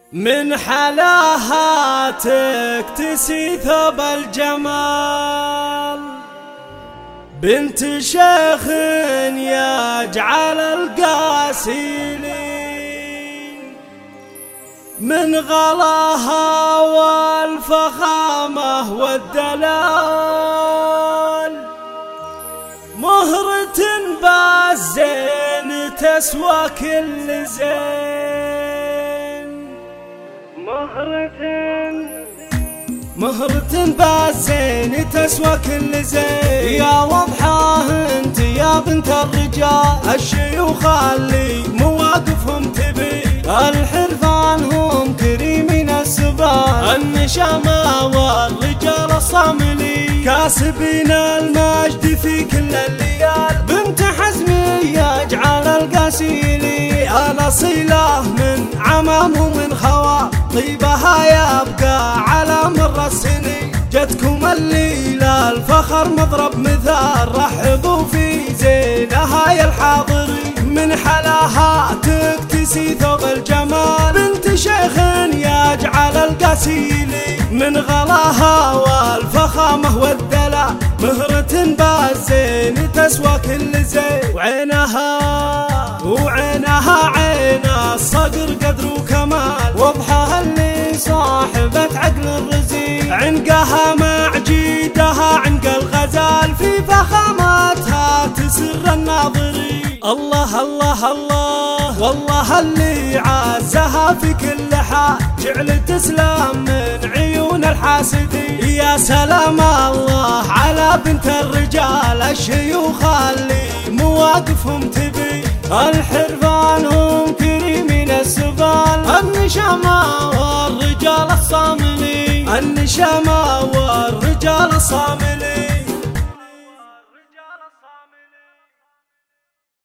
من حلاها تكتسي ثوب الجمال، بنت شيخ يجعل القاسيلين من غلاها والفخامة والدلال، مهرة بالزين تسوى كل زين، مهرة بالزين تسوى كل زين. يا وضحاه انت يا بنت الرجال، الشيوخ اللي مواقفهم تبي، الحرفان هم كريمين السبال، النشامة والرجال الصاملين، كاسبين المجد في كل الليال، بنت حزمي يجعل القاسيلي، الأصيلة من عمام ومن خوال، طيبها يبقى على مر السنين، جتكم الليلة الفخر مضرب مثال، رحبوا في زينها يا الحاضرين، من حلاها تكتسي ثوب الجمال، بنت شيخ يجعل القاسيلي من غلاها والفخامة والدلال، مهرة بالزين تسوى كل زين، وعينها عين الصقر قدر وكمال، وضحها اللي صاحبة عقل الرزين، عنقها مع جيدها عنق الغزال، في فخامتها تسر الناظرين، الله الله الله والله اللي عزها في كل حال، جعل تسلم من عيون الحاسدين، يا سلام الله على بنت الرجال، الشيوخ اللي مواقفهم تبي، الحرفان هم كريمين السبال، النشامة والرجال الصاملين، النشامة والرجال الصاملين.